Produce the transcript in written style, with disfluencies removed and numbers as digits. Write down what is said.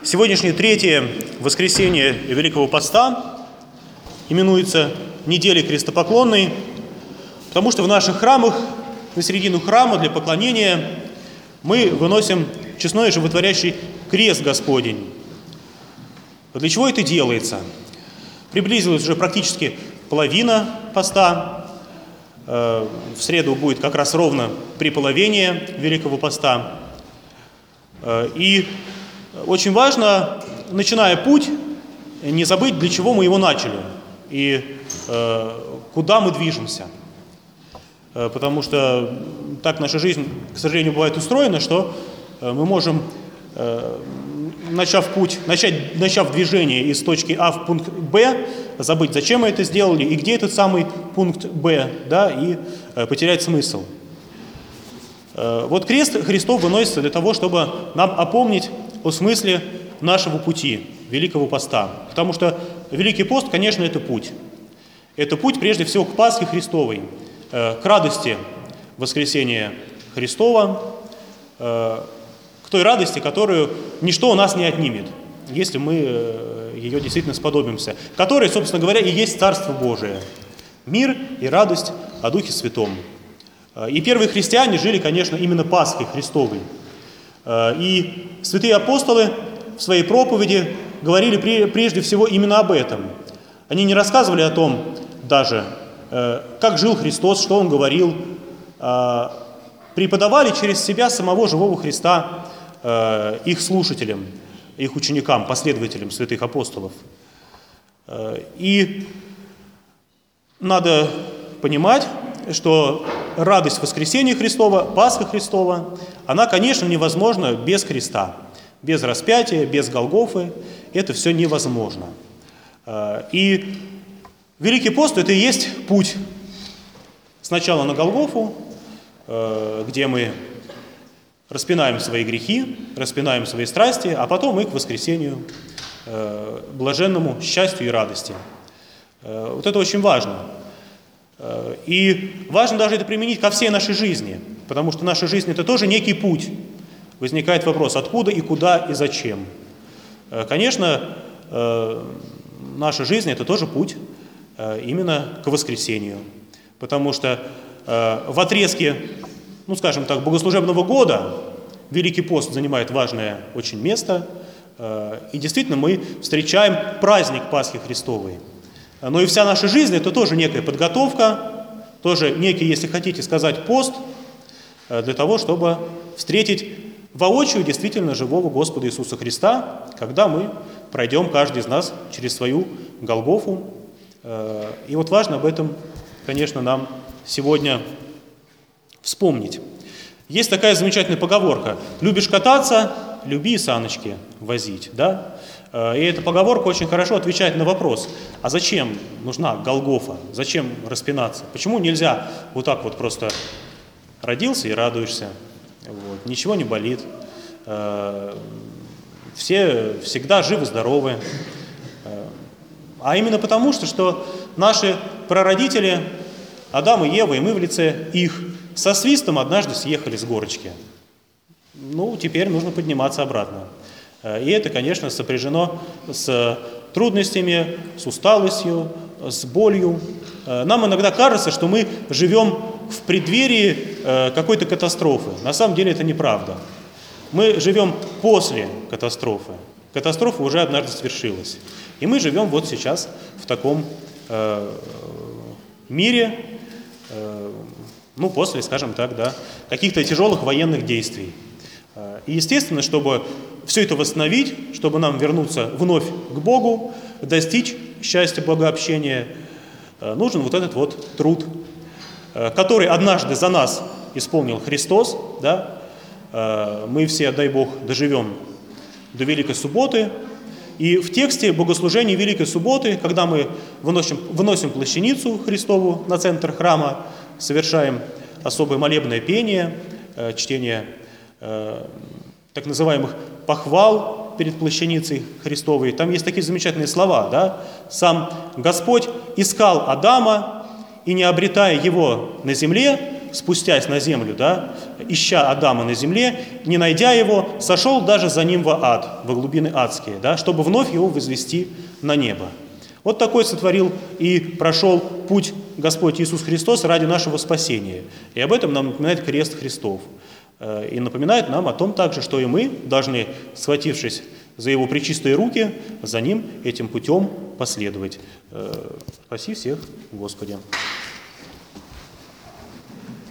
Сегодняшнее третье воскресенье Великого Поста именуется неделей крестопоклонной, потому что в наших храмах, на середину храма для поклонения мы выносим честной животворящий крест Господень. Для чего это делается? Приблизилась уже практически половина поста. В среду будет как раз ровно преполовение Великого Поста. И очень важно, начиная путь, не забыть, для чего мы его начали и куда мы движемся. Потому что так наша жизнь, к сожалению, бывает устроена, что мы можем, начав движение из точки А в пункт Б, забыть, зачем мы это сделали и где этот самый пункт Б, да, и потерять смысл. Вот крест Христов выносится для того, чтобы нам опомнить о смысле нашего пути, Великого Поста. Потому что Великий Пост, конечно, это путь. Это путь, прежде всего, к Пасхе Христовой, к радости воскресения Христова, к той радости, которую ничто у нас не отнимет, если мы ее действительно сподобимся, которая, собственно говоря, и есть Царство Божие, мир и радость о Духе Святом. И первые христиане жили, конечно, именно Пасхой Христовой. И святые апостолы в своей проповеди говорили прежде всего именно об этом. Они не рассказывали о том даже, как жил Христос, что Он говорил, преподавали через себя самого живого Христа их слушателям, их ученикам, последователям святых апостолов. И надо понимать, что радость воскресения Христова, Пасха Христова, она, конечно, невозможна без креста, без распятия, без Голгофы. Это все невозможно. И Великий пост – это и есть путь сначала на Голгофу, где мы распинаем свои грехи, распинаем свои страсти, а потом и к воскресению, блаженному счастью и радости. Вот это очень важно. И важно даже это применить ко всей нашей жизни, потому что наша жизнь – это тоже некий путь. Возникает вопрос, откуда и куда и зачем. Конечно, наша жизнь – это тоже путь именно к воскресению, потому что в отрезке, ну скажем так, богослужебного года Великий пост занимает важное очень место, и действительно мы встречаем праздник Пасхи Христовой. Но и вся наша жизнь – это тоже некая подготовка, тоже некий, если хотите сказать, пост для того, чтобы встретить воочию действительно живого Господа Иисуса Христа, когда мы пройдем, каждый из нас, через свою Голгофу. И вот важно об этом, конечно, нам сегодня вспомнить. Есть такая замечательная поговорка: «Любишь кататься, люби и саночки возить». Да? И эта поговорка очень хорошо отвечает на вопрос, а зачем нужна Голгофа, зачем распинаться? Почему нельзя вот так вот просто родился и радуешься, вот, ничего не болит, все всегда живы-здоровы. А именно потому, что наши прародители, Адам и Ева, и мы в лице их, со свистом однажды съехали с горочки. Ну, теперь нужно подниматься обратно. И это, конечно, сопряжено с трудностями, с усталостью, с болью. Нам иногда кажется, что мы живем в преддверии какой-то катастрофы. На самом деле это неправда. Мы живем после катастрофы. Катастрофа уже однажды свершилась. И мы живем вот сейчас в таком мире, ну, после, скажем так, да, каких-то тяжелых военных действий. И естественно, чтобы все это восстановить, чтобы нам вернуться вновь к Богу, достичь счастья, благообщения, нужен вот этот вот труд, который однажды за нас исполнил Христос. Да? Мы все, дай Бог, доживем до Великой Субботы. И в тексте богослужения Великой Субботы, когда мы выносим плащаницу Христову на центр храма, совершаем особое молебное пение, чтение так называемых похвал перед плащаницей Христовой. Там есть такие замечательные слова, да? «Сам Господь искал Адама, и, не обретая его на земле, спустясь на землю, да, ища Адама на земле, не найдя его, сошел даже за ним в ад, во глубины адские, да, чтобы вновь его возвести на небо. Вот такой сотворил и прошел путь Господь Иисус Христос ради нашего спасения. И об этом нам напоминает крест Христов. И напоминает нам о том также, что и мы должны, схватившись за Его пречистые руки, за Ним этим путем последовать. Спаси всех, Господи.